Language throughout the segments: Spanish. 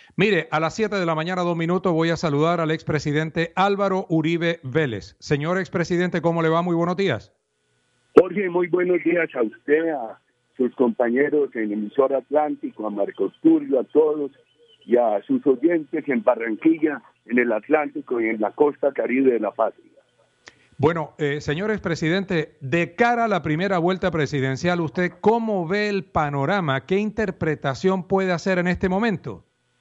Mire, a las 7 de la mañana, 2 minutos, voy a saludar al expresidente Álvaro Uribe Vélez. Señor expresidente, ¿cómo le va? Muy buenos días. Jorge, muy buenos días a usted, a sus compañeros en Emisor Atlántico, a Marcos Tulio, a todos, y a sus oyentes en Barranquilla, en el Atlántico y en la costa caribe de la patria. Bueno, señor expresidente, de cara a la primera vuelta presidencial, ¿usted cómo ve el panorama? ¿Qué interpretación puede hacer en este momento?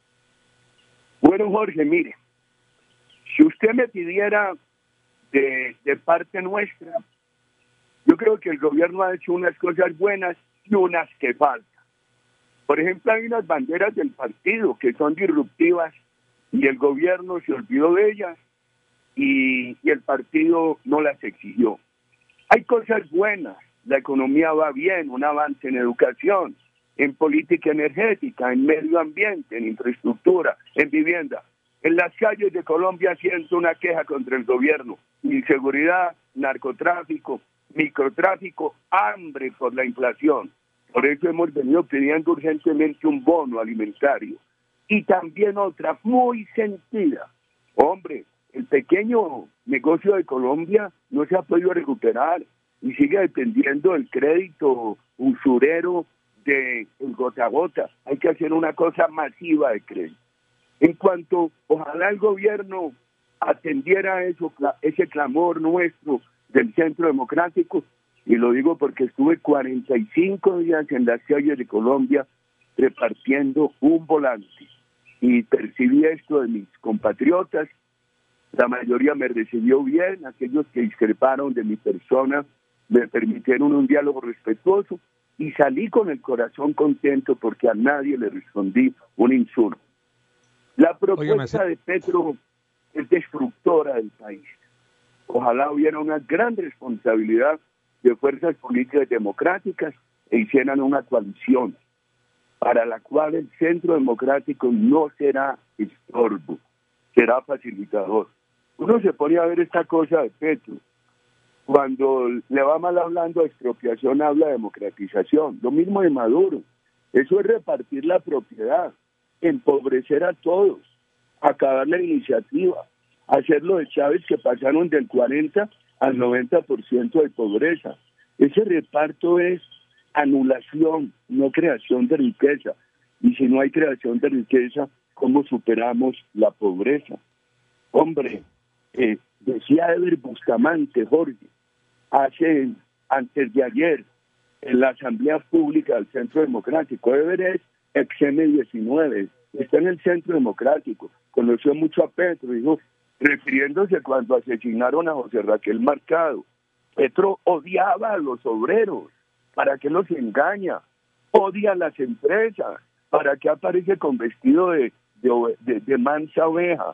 Bueno, Jorge, mire, si usted me pidiera de parte nuestra, yo creo que el gobierno ha hecho unas cosas buenas y unas que faltan. Por ejemplo, hay unas banderas del partido que son disruptivas y el gobierno se olvidó de ellas y el partido no las exigió. Hay cosas buenas, la economía va bien, un avance en educación, en política energética, en medio ambiente, en infraestructura, en vivienda. En las calles de Colombia siento una queja contra el gobierno: inseguridad, narcotráfico, microtráfico, hambre por la inflación. Por eso hemos venido pidiendo urgentemente un bono alimentario. Y también otra muy sentida. Hombre, el pequeño negocio de Colombia no se ha podido recuperar y sigue dependiendo del crédito usurero del gota a gota. Hay que hacer una cosa masiva de crédito. En cuanto, ojalá el gobierno atendiera eso, ese clamor nuestro del Centro Democrático, y lo digo porque estuve 45 días en las calles de Colombia repartiendo un volante y percibí esto de mis compatriotas. La mayoría me recibió bien, aquellos que discreparon de mi persona me permitieron un diálogo respetuoso y salí con el corazón contento porque a nadie le respondí un insulto. La propuesta de Petro es destructora del país. Ojalá hubiera una gran responsabilidad de fuerzas políticas democráticas e hicieran una coalición para la cual el Centro Democrático no será estorbo, será facilitador. Uno se pone a ver esta cosa de Petro. Cuando le va mal hablando de expropiación, habla de democratización. Lo mismo de Maduro. Eso es repartir la propiedad, empobrecer a todos, acabar la iniciativa, hacer lo de Chávez, que pasaron del 40 al 90% de pobreza. Ese reparto es anulación, no creación de riqueza. Y si no hay creación de riqueza, ¿cómo superamos la pobreza? Hombre, decía Eber Bustamante, Jorge, antes de ayer, en la Asamblea Pública del Centro Democrático. Eber es ex M19, está en el Centro Democrático, conoció mucho a Petro, dijo, refiriéndose cuando asesinaron a José Raquel Mercado. Petro odiaba a los obreros, ¿para qué los engaña? Odia a las empresas, ¿para qué aparece con vestido de mansa oveja?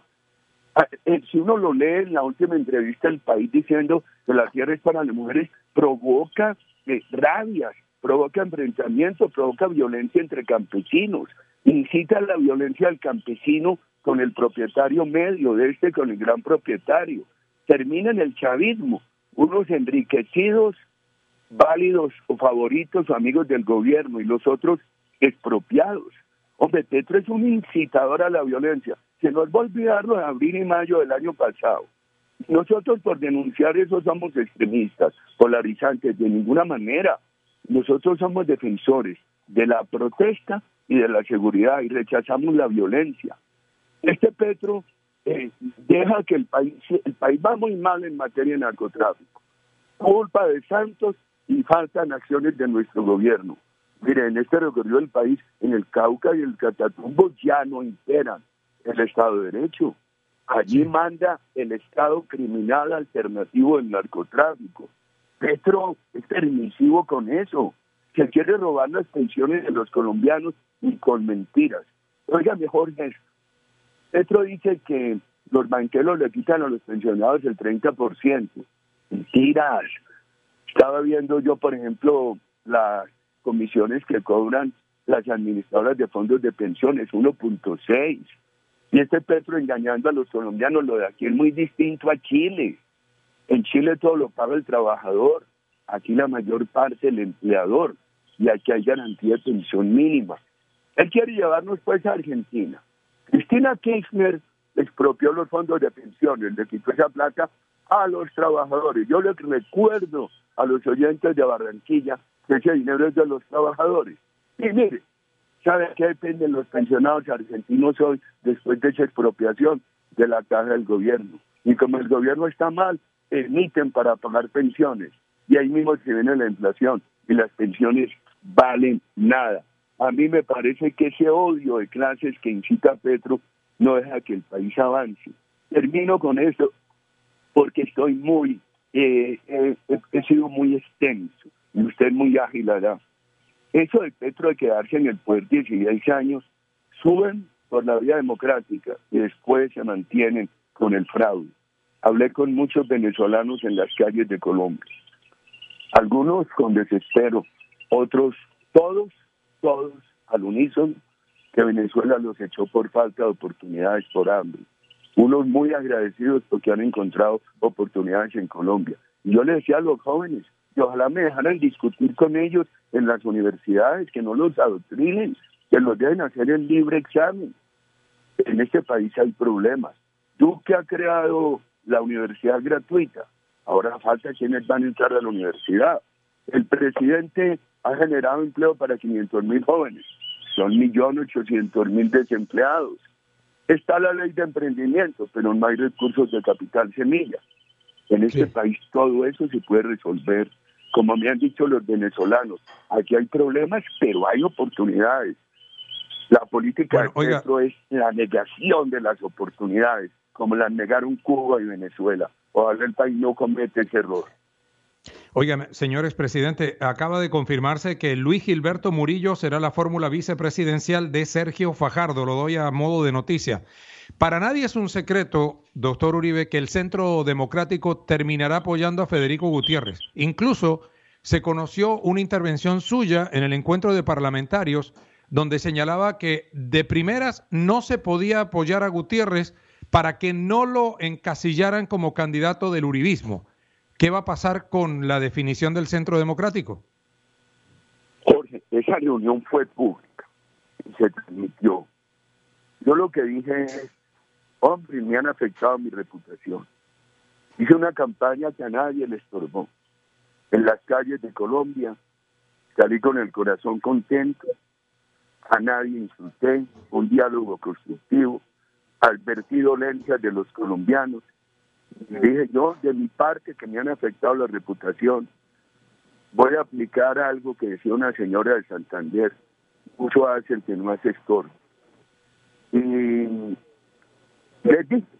Si uno lo lee en la última entrevista del País diciendo que la tierra es para las mujeres, provoca rabias, provoca enfrentamiento, provoca violencia entre campesinos, incita a la violencia del campesino con el propietario medio, con el gran propietario. Termina en el chavismo, unos enriquecidos, válidos o favoritos o amigos del gobierno y los otros expropiados. Hombre, Petro es un incitador a la violencia. Se nos va a olvidar lo de abril y mayo del año pasado. Nosotros por denunciar eso somos extremistas, polarizantes, de ninguna manera. Nosotros somos defensores de la protesta y de la seguridad y rechazamos la violencia. Este Petro deja que el país va muy mal en materia de narcotráfico. Culpa de Santos y faltan acciones de nuestro gobierno. Mire, en este recorrido del país, en el Cauca y el Catatumbo ya no imperan el Estado de Derecho. Allí manda el Estado criminal alternativo del narcotráfico. Petro es permisivo con eso. Se quiere robar las pensiones de los colombianos y con mentiras. Oiga, mejor esto. Petro dice que los banqueros le quitan a los pensionados el 30%. Mentiras. Estaba viendo yo, por ejemplo, las comisiones que cobran las administradoras de fondos de pensiones, 1.6. Y este Petro engañando a los colombianos. Lo de aquí es muy distinto a Chile. En Chile todo lo paga el trabajador, aquí la mayor parte el empleador, y aquí hay garantía de pensión mínima. Él quiere llevarnos pues a Argentina, Cristina Kirchner expropió los fondos de pensiones, le quitó esa plata a los trabajadores. Yo les recuerdo a los oyentes de Barranquilla que ese dinero es de los trabajadores. Y mire, ¿sabe a qué dependen los pensionados argentinos hoy después de esa expropiación? De la caja del gobierno. Y como el gobierno está mal, emiten para pagar pensiones. Y ahí mismo se viene la inflación y las pensiones valen nada. A mí me parece que ese odio de clases que incita a Petro no deja que el país avance. Termino con eso porque estoy he sido muy extenso y usted muy ágil hará. Eso de Petro de quedarse en el poder 16 años, suben por la vía democrática y después se mantienen con el fraude. Hablé con muchos venezolanos en las calles de Colombia. Algunos con desespero, otros, todos al unísono, que Venezuela los echó por falta de oportunidades, por hambre. Unos muy agradecidos porque han encontrado oportunidades en Colombia. Y yo les decía a los jóvenes, que ojalá me dejaran discutir con ellos en las universidades, que no los adoctrinen, que los dejen hacer el libre examen. En este país hay problemas. Duque ha creado la universidad gratuita. Ahora falta quienes van a entrar a la universidad. El presidente ha generado empleo para 500.000 jóvenes. Son 1.800.000 desempleados. Está la ley de emprendimiento, pero no hay recursos de capital semilla. En este país todo eso se puede resolver. Como me han dicho los venezolanos, aquí hay problemas, pero hay oportunidades. La política de Petro es la negación de las oportunidades, como las negaron Cuba y Venezuela. Ojalá el país no cometa ese error. Óigame, señor expresidente, acaba de confirmarse que Luis Gilberto Murillo será la fórmula vicepresidencial de Sergio Fajardo. Lo doy a modo de noticia. Para nadie es un secreto, doctor Uribe, que el Centro Democrático terminará apoyando a Federico Gutiérrez. Incluso se conoció una intervención suya en el encuentro de parlamentarios donde señalaba que de primeras no se podía apoyar a Gutiérrez para que no lo encasillaran como candidato del uribismo. ¿Qué va a pasar con la definición del Centro Democrático? Jorge, esa reunión fue pública y se transmitió. Yo lo que dije es, hombre, me han afectado mi reputación. Hice una campaña que a nadie le estorbó. En las calles de Colombia salí con el corazón contento, a nadie insulté, un diálogo constructivo, advertí dolencias de los colombianos. Y dije yo, de mi parte, que me han afectado la reputación, voy a aplicar algo que decía una señora de Santander, mucho hace el que no hace estorbo. Y les dije,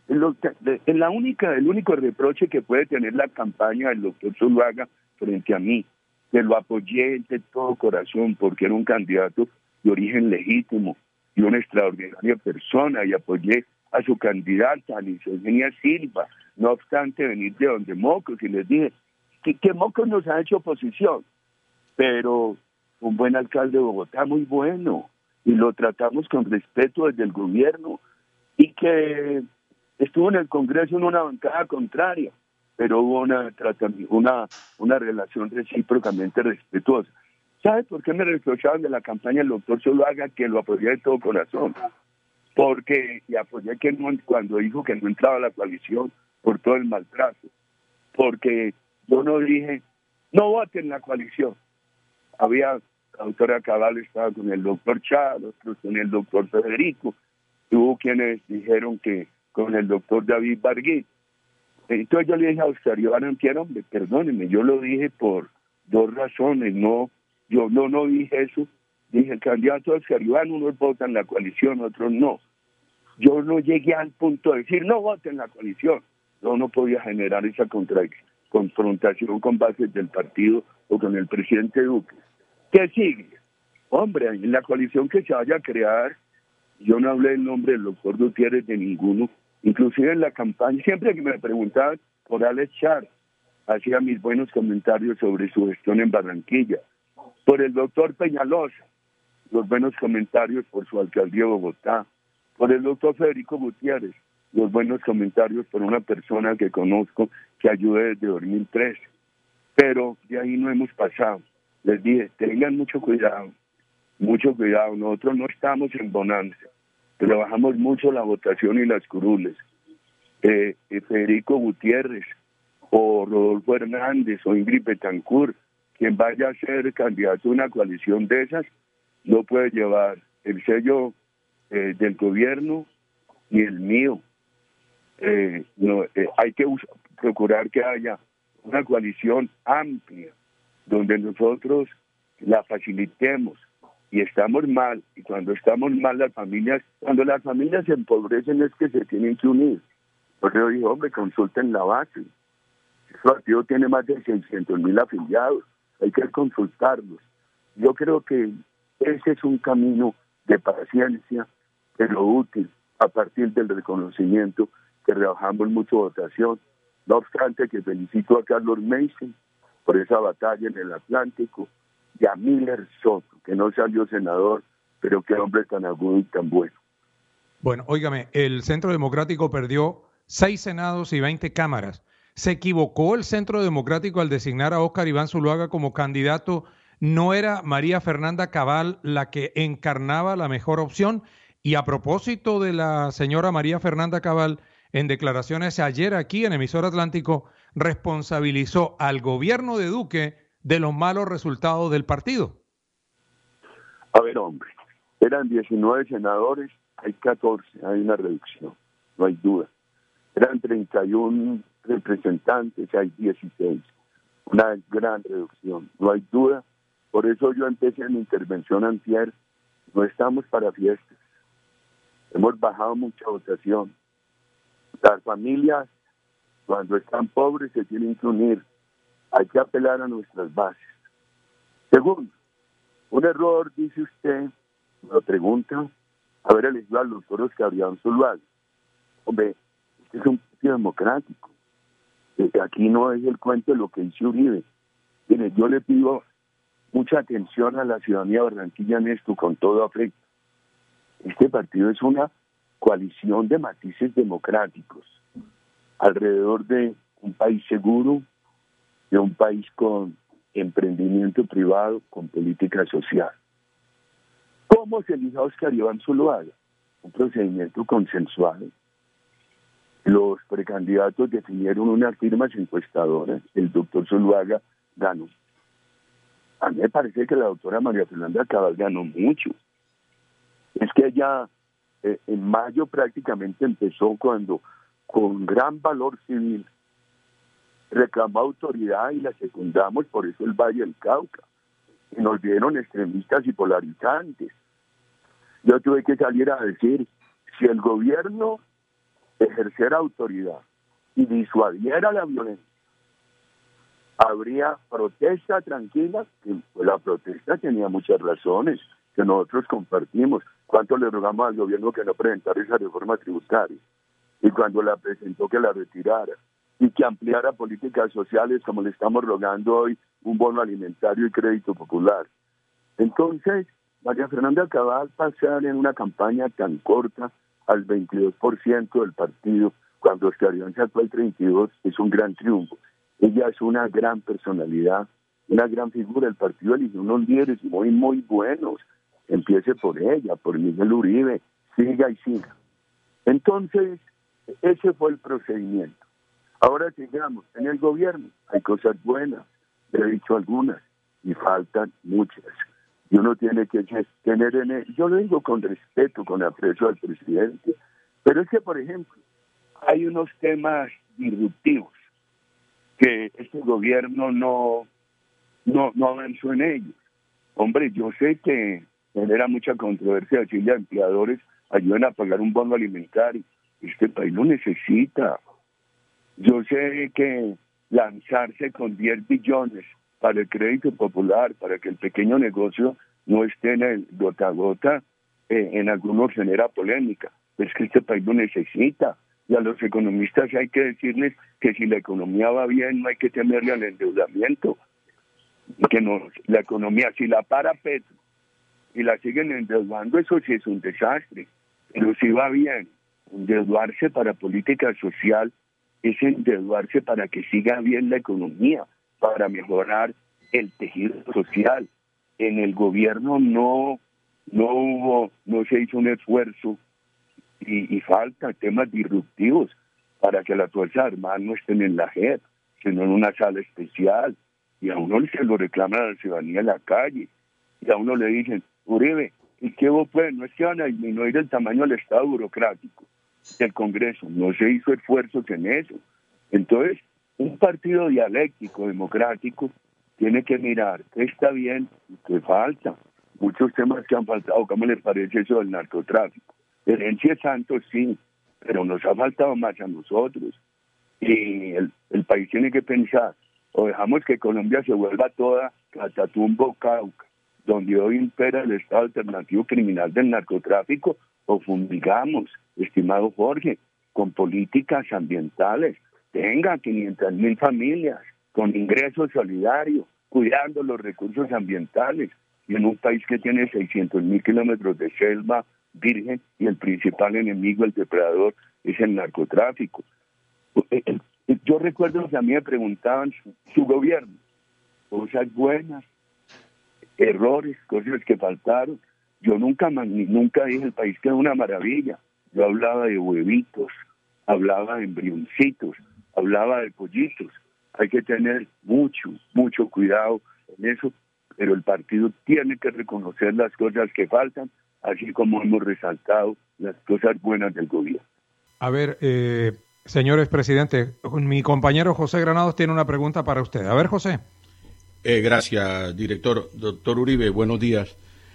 el único reproche que puede tener la campaña del doctor Zuluaga frente a mí, que lo apoyé de todo corazón porque era un candidato de origen legítimo y una extraordinaria persona, y apoyé a su candidata, a Liz Eugenia Silva, no obstante venir de donde Mocos, y les dije que Mocos nos ha hecho oposición, pero un buen alcalde de Bogotá, muy bueno, y lo tratamos con respeto desde el gobierno, y que estuvo en el Congreso en una bancada contraria, pero hubo una relación recíprocamente respetuosa. ¿Sabe por qué me reprochaban de la campaña del doctor Zuluaga? Que lo apoyé de todo corazón. Y apoyé cuando dijo que no entraba a la coalición por todo el maltrato. Porque yo no dije, no voten la coalición. La doctora Cabal estaba con el doctor Chávez, otros con el doctor Federico. Hubo quienes dijeron que con el doctor David Barguil. Entonces yo le dije a Oscar Iván Antier, hombre, perdóneme, yo lo dije por dos razones, yo no dije eso. Dije, el candidato Oscar Iván, unos votan la coalición, otros no. Yo no llegué al punto de decir, no voten la coalición. Yo no podía generar esa confrontación con bases del partido o con el presidente Duque. ¿Qué sigue? Hombre, en la coalición que se vaya a crear, yo no hablé el nombre del doctor Gutiérrez de ninguno. Inclusive en la campaña, siempre que me preguntaban por Alex Char, hacía mis buenos comentarios sobre su gestión en Barranquilla. Por el doctor Peñalosa, los buenos comentarios por su alcaldía de Bogotá. Por el doctor Federico Gutiérrez, los buenos comentarios por una persona que conozco que ayudé desde 2013. Pero de ahí no hemos pasado. Les dije, tengan mucho cuidado, nosotros no estamos en bonanza. trabajamos mucho la votación y las curules. Federico Gutiérrez o Rodolfo Hernández o Ingrid Betancourt, quien vaya a ser candidato a una coalición de esas, no puede llevar el sello del gobierno ni el mío. Hay que procurar que haya una coalición amplia donde nosotros la facilitemos, y estamos mal, y cuando estamos mal cuando las familias se empobrecen es que se tienen que unir. Porque yo dije, hombre, consulten la base. El partido tiene más de 600,000 afiliados, hay que consultarlos. Yo creo que ese es un camino de paciencia, pero útil, a partir del reconocimiento que rebajamos mucho votación. No obstante, que felicito a Carlos Mason por esa batalla en el Atlántico, y a Miller Soto, que no salió senador, pero qué hombre tan agudo y tan bueno. Bueno, óigame, el Centro Democrático perdió 6 senados y 20 cámaras. ¿Se equivocó el Centro Democrático al designar a Óscar Iván Zuluaga como candidato? ¿No era María Fernanda Cabal la que encarnaba la mejor opción? Y a propósito de la señora María Fernanda Cabal, en declaraciones ayer aquí en Emisora Atlántico, responsabilizó al gobierno de Duque de los malos resultados del partido. A ver, hombre, eran 19 senadores, hay 14, hay una reducción, no hay duda. Eran 31 representantes, hay 16, una gran reducción, no hay duda. Por eso yo empecé mi intervención antier, no estamos para fiestas, hemos bajado mucha votación. Las familias, cuando están pobres, se tienen que unir, hay que apelar a nuestras bases. Segundo, un error, dice usted, me pregunta, haber elegido a los doctor Óscar Iván Zuluaga. Hombre, este es un partido democrático. Aquí no es el cuento de lo que hizo Uribe. Mire, yo le pido mucha atención a la ciudadanía de Barranquilla en esto, con todo afecto. Este partido es una coalición de matices democráticos alrededor de un país seguro, de un país con emprendimiento privado, con política social. ¿Cómo se eligió a Óscar Iván Zuluaga? Un procedimiento consensuado. Los precandidatos definieron unas firmas encuestadoras. El doctor Zuluaga ganó. A mí me parece que la doctora María Fernanda Cabal ganó mucho. Es que ella en mayo prácticamente empezó cuando, con gran valor civil, reclamó autoridad y la secundamos, por eso el Valle del Cauca. Y nos vieron extremistas y polarizantes. Yo tuve que salir a decir, si el gobierno ejerciera autoridad y disuadiera la violencia, habría protesta tranquila, que pues, la protesta tenía muchas razones que nosotros compartimos. ¿Cuánto le rogamos al gobierno que no presentara esa reforma tributaria? Y cuando la presentó, que la retirara. Y que ampliara políticas sociales, como le estamos rogando hoy, un bono alimentario y crédito popular. Entonces, María Fernanda Cabal pasar en una campaña tan corta al 22% del partido, cuando Óscar Iván sacó el 32%, es un gran triunfo. Ella es una gran personalidad, una gran figura. El partido eligió unos líderes muy, muy buenos. Empiece por ella, por Miguel Uribe, siga y siga. Entonces, ese fue el procedimiento. Ahora sigamos, en el gobierno hay cosas buenas, le he dicho algunas, y faltan muchas. Y uno tiene que tener yo lo digo con respeto, con aprecio al presidente, pero es que, por ejemplo, hay unos temas disruptivos que este gobierno no avanzó en ellos. Hombre, yo sé que genera mucha controversia decirle a empleadores, ayuden a pagar un bono alimentario. Este país lo necesita. Yo sé que lanzarse con 10 billones para el crédito popular, para que el pequeño negocio no esté en el gota a gota, en algunos genera polémica. Es que este país lo necesita. Y a los economistas hay que decirles que si la economía va bien, no hay que temerle al endeudamiento. Que no, la economía, si la para Petro y la siguen endeudando, eso sí es un desastre. Pero si va bien, endeudarse para política social es endeudarse para que siga bien la economía, para mejorar el tejido social. En el gobierno no se hizo un esfuerzo y falta temas disruptivos para que las Fuerzas Armadas no estén en la JEP, sino en una sala especial, y a uno se lo reclaman a la ciudadanía en la calle, y a uno le dicen, Uribe, ¿y qué vos pues? No es que van a disminuir el tamaño del Estado burocrático del Congreso, no se hizo esfuerzos en eso. Entonces, un partido dialéctico, democrático, tiene que mirar qué está bien y qué falta. Muchos temas que han faltado, ¿cómo les parece eso del narcotráfico? Herencia es santo, sí, pero nos ha faltado más a nosotros. Y el país tiene que pensar, o dejamos que Colombia se vuelva toda Catatumbo, Cauca, donde hoy impera el Estado alternativo criminal del narcotráfico, o fumigamos, estimado Jorge, con políticas ambientales. Tenga 500.000 familias con ingresos solidarios, cuidando los recursos ambientales, y en un país que tiene 600.000 kilómetros de selva virgen y el principal enemigo, el depredador, es el narcotráfico. Yo recuerdo que a mí me preguntaban su gobierno, cosas buenas, errores, cosas que faltaron. Yo nunca dije el país que es una maravilla. Yo hablaba de huevitos, hablaba de embrioncitos, hablaba de pollitos. Hay que tener mucho cuidado en eso, pero el partido tiene que reconocer las cosas que faltan, así como hemos resaltado las cosas buenas del gobierno. A ver, señores presidentes, mi compañero José Granados tiene una pregunta para usted. A ver, José. Gracias, director. Doctor Uribe, buenos días.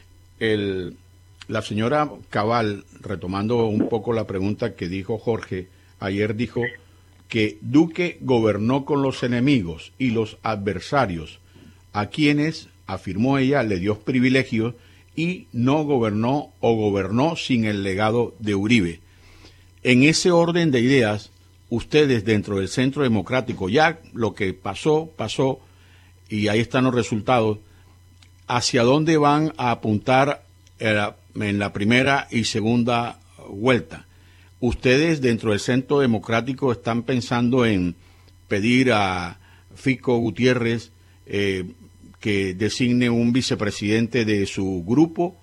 La señora Cabal, retomando un poco la pregunta que dijo Jorge, ayer dijo que Duque gobernó con los enemigos y los adversarios, a quienes, afirmó ella, le dio privilegios y no gobernó o gobernó sin el legado de Uribe. En ese orden de ideas, ustedes dentro del Centro Democrático, ya lo que pasó, y ahí están los resultados, ¿hacia dónde van a apuntar en la primera y segunda vuelta? ¿Ustedes dentro del Centro Democrático están pensando en pedir a Fico Gutiérrez que designe un vicepresidente de su grupo?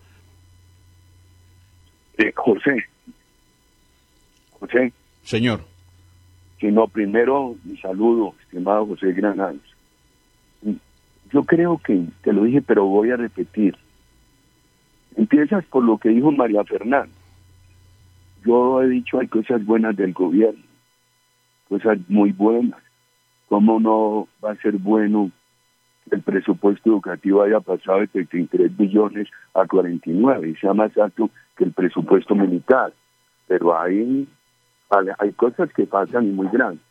José. Señor. Sino primero, mi saludo, estimado José Granados. Yo creo que, te lo dije, pero voy a repetir. Empiezas por lo que dijo María Fernanda. Yo he dicho, hay cosas buenas del gobierno, cosas muy buenas. ¿Cómo no va a ser bueno que el presupuesto educativo haya pasado de 33 billones a 49 y sea más alto que el presupuesto militar? Pero hay cosas que pasan y muy grandes.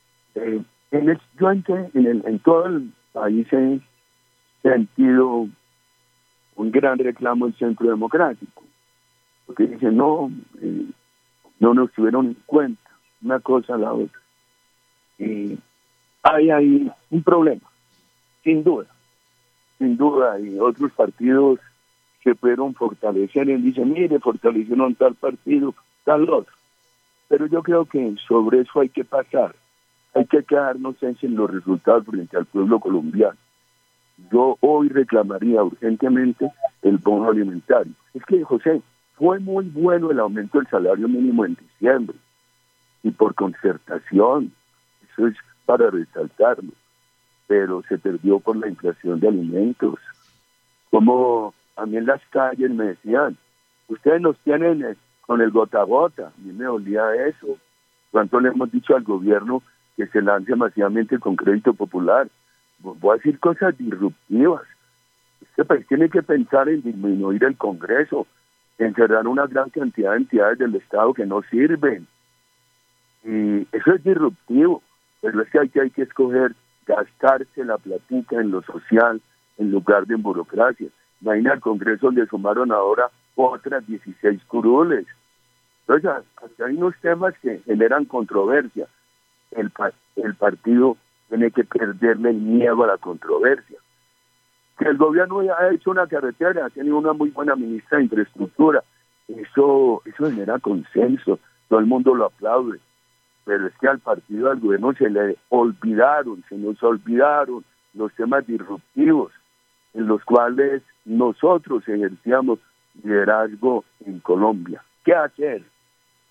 En todo el país he sentido un gran reclamo del Centro Democrático, porque dicen, no nos tuvieron en cuenta, una cosa a la otra. Y hay ahí un problema, sin duda, y otros partidos se pudieron fortalecer, y dicen, mire, fortalecieron tal partido, tal otro. Pero yo creo que sobre eso hay que pasar, hay que quedarnos en los resultados frente al pueblo colombiano. Yo hoy reclamaría urgentemente el bono alimentario. Es que, José, fue muy bueno el aumento del salario mínimo en diciembre, y por concertación, eso es para resaltarlo, pero se perdió por la inflación de alimentos. Como a mí en las calles me decían, ustedes nos tienen con el gota a gota, a mí me dolía eso. ¿Cuánto le hemos dicho al gobierno que se lance masivamente con crédito popular? Voy a decir cosas disruptivas. Este país tiene que pensar en disminuir el Congreso, en cerrar una gran cantidad de entidades del Estado que no sirven. Y eso es disruptivo, pero es que hay que escoger gastarse la platica en lo social en lugar de en burocracia. Imagina, al Congreso le sumaron ahora otras 16 curules. Entonces, hasta hay unos temas que generan controversia. El partido tiene que perderle el miedo a la controversia. Que el gobierno ya ha hecho una carretera, ha tenido una muy buena ministra de Infraestructura, eso genera consenso, todo el mundo lo aplaude, pero es que al partido, al gobierno se nos olvidaron los temas disruptivos en los cuales nosotros ejercíamos liderazgo en Colombia. ¿Qué hacer?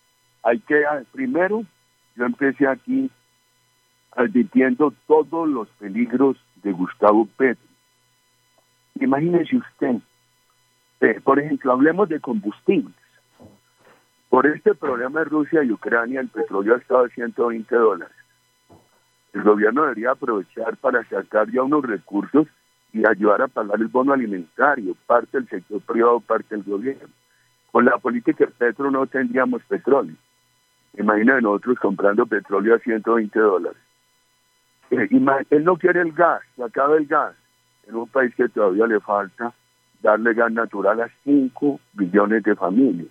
hay que, primero, yo empecé aquí advirtiendo todos los peligros de Gustavo Petro. Imagínese usted, por ejemplo, hablemos de combustibles. Por este problema de Rusia y Ucrania, el petróleo ha estado a $120. El gobierno debería aprovechar para sacar ya unos recursos y ayudar a pagar el bono alimentario, parte del sector privado, parte del gobierno. Con la política de Petro no tendríamos petróleo. Imagínense nosotros comprando petróleo a $120. Él no quiere el gas, se acaba el gas. En un país que todavía le falta darle gas natural a 5 billones de familias.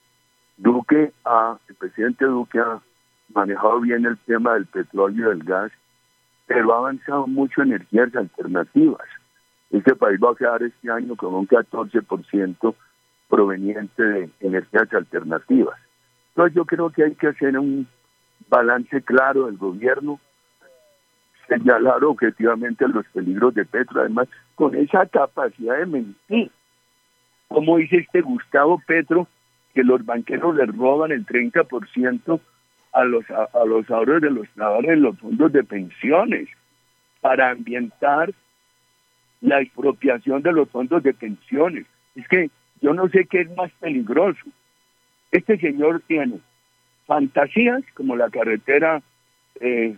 El presidente Duque ha manejado bien el tema del petróleo y del gas, pero ha avanzado mucho en energías alternativas. Este país va a quedar este año con un 14% proveniente de energías alternativas. Entonces yo creo que hay que hacer un balance claro del gobierno, señalar objetivamente los peligros de Petro, además con esa capacidad de mentir. Como dice este Gustavo Petro, que los banqueros le roban el 30% a los ahorros de los trabajadores en los fondos de pensiones para ambientar la expropiación de los fondos de pensiones. Es que yo no sé qué es más peligroso. Este señor tiene fantasías como la carretera, el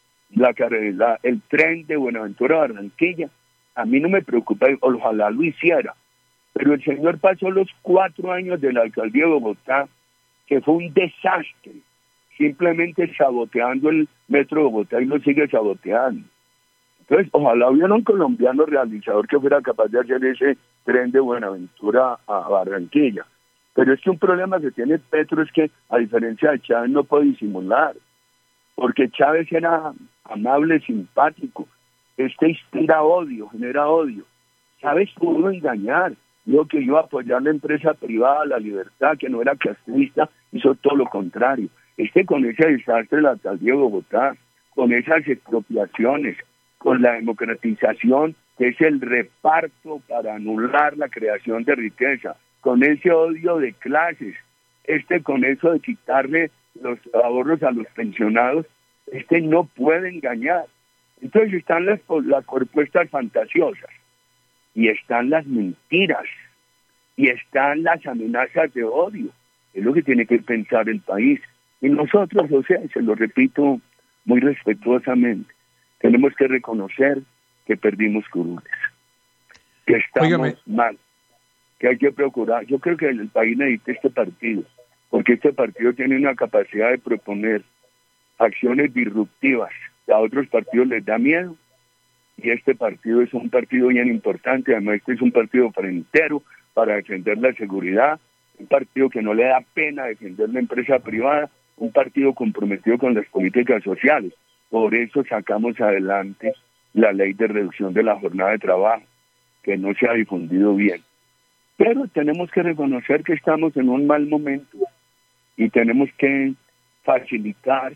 tren de Buenaventura a Barranquilla. A mí no me preocupa, ojalá lo hiciera. Pero el señor pasó los 4 años de la alcaldía de Bogotá, que fue un desastre, simplemente saboteando el metro de Bogotá y lo sigue saboteando. Entonces, ojalá hubiera un colombiano realizador que fuera capaz de hacer ese tren de Buenaventura a Barranquilla. Pero es que un problema que tiene Petro es que, a diferencia de Chávez, no puede disimular, porque Chávez era amable, simpático. Este inspira odio, genera odio. Chávez pudo engañar. Dijo que iba a apoyar la empresa privada, la libertad, que no era castrista, hizo todo lo contrario. Con ese desastre de la alcaldía de Bogotá, con esas expropiaciones, con la democratización, que es el reparto para anular la creación de riqueza, con ese odio de clases, con eso de quitarle los ahorros a los pensionados, no puede engañar. Entonces están las propuestas fantasiosas, y están las mentiras, y están las amenazas de odio. Es lo que tiene que pensar el país. Y nosotros, se lo repito muy respetuosamente, tenemos que reconocer que perdimos curules, que estamos mal, que hay que procurar. Yo creo que el país necesita este partido, porque este partido tiene una capacidad de proponer acciones disruptivas que a otros partidos les da miedo, y este partido es un partido bien importante. Además es un partido frentero para defender la seguridad, un partido que no le da pena defender la empresa privada, un partido comprometido con las políticas sociales. Por eso sacamos adelante la ley de reducción de la jornada de trabajo, que no se ha difundido bien. Pero tenemos que reconocer que estamos en un mal momento y tenemos que facilitar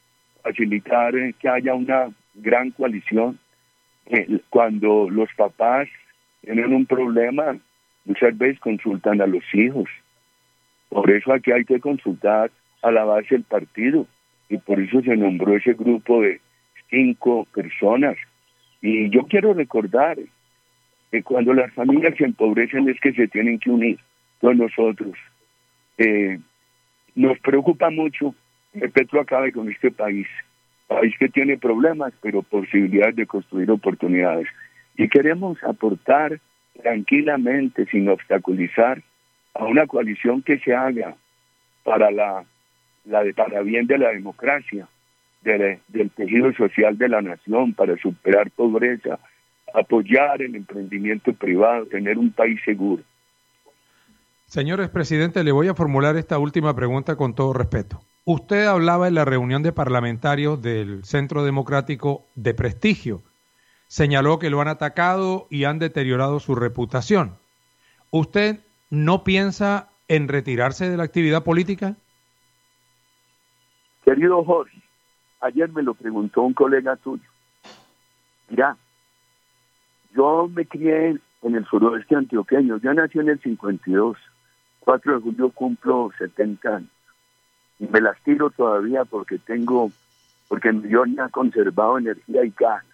que haya una gran coalición. Cuando los papás tienen un problema, muchas veces consultan a los hijos. Por eso aquí hay que consultar a la base del partido, y por eso se nombró ese grupo de 5 personas. Y yo quiero recordar que cuando las familias se empobrecen es que se tienen que unir. Entonces nosotros nos preocupa mucho que Petro acabe con este país que tiene problemas, pero posibilidades de construir oportunidades. Y queremos aportar tranquilamente, sin obstaculizar, a una coalición que se haga para para bien de la democracia, del tejido social de la nación, para superar pobreza, apoyar el emprendimiento privado, tener un país seguro. Señor expresidente, le voy a formular esta última pregunta con todo respeto. Usted hablaba en la reunión de parlamentarios del Centro Democrático de prestigio. Señaló que lo han atacado y han deteriorado su reputación. ¿Usted no piensa en retirarse de la actividad política? Querido Jorge, ayer me lo preguntó un colega tuyo. Mira, yo me crié en el suroeste antioqueño. Yo nací en el 52. 4 de julio cumplo 70 años. y me las tiro todavía porque yo me ha conservado energía y ganas.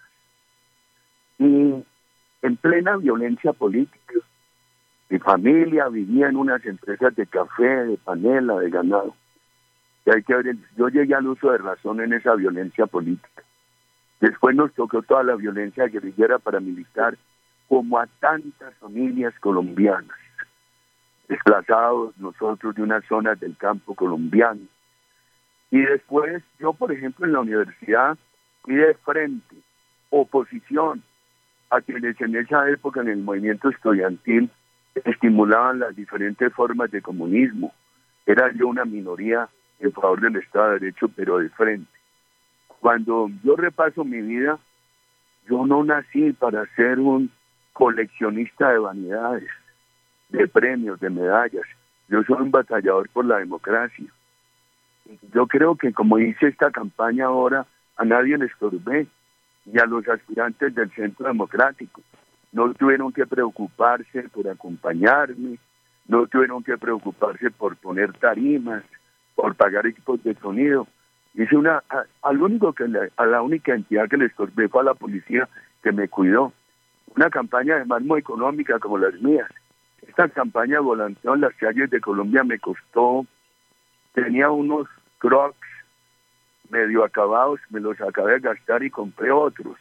Y en plena violencia política, mi familia vivía en unas empresas de café, de panela, de ganado. Y hay que ver, yo llegué al uso de razón en esa violencia política. Después nos tocó toda la violencia guerrillera paramilitar, como a tantas familias colombianas, desplazados nosotros de unas zonas del campo colombiano. Y después yo, por ejemplo, en la universidad fui de frente, oposición, a quienes en esa época en el movimiento estudiantil estimulaban las diferentes formas de comunismo. Era yo una minoría en favor del Estado de Derecho, pero de frente. Cuando yo repaso mi vida, yo no nací para ser un coleccionista de vanidades, de premios, de medallas. Yo soy un batallador por la democracia. Yo creo que, como dice esta campaña ahora, a nadie le estorbé, y a los aspirantes del Centro Democrático. No tuvieron que preocuparse por acompañarme, no tuvieron que preocuparse por poner tarimas, por pagar equipos de sonido. Hice a la única entidad que le estorbé fue a la policía, que me cuidó. Una campaña además muy económica como las mías. Esta campaña de volanteo en las calles de Colombia me costó, tenía unos Crocs medio acabados, me los acabé de gastar y compré otros.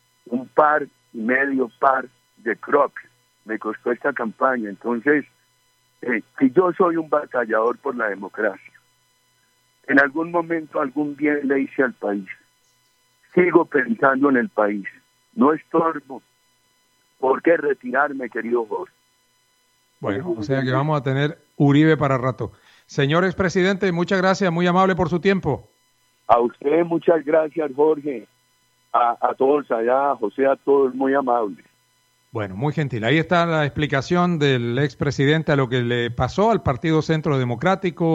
1,5 par de Crocs me costó esta campaña. Entonces, si yo soy un batallador por la democracia, en algún momento algún bien le hice al país, sigo pensando en el país, no estorbo. ¿Por qué retirarme, querido Jorge? Bueno, o sea que vamos a tener Uribe para rato. Señor expresidente, muchas gracias, muy amable por su tiempo. A usted muchas gracias, Jorge. A todos allá, José, a todos muy amables. Bueno, muy gentil. Ahí está la explicación del expresidente a lo que le pasó al Partido Centro Democrático.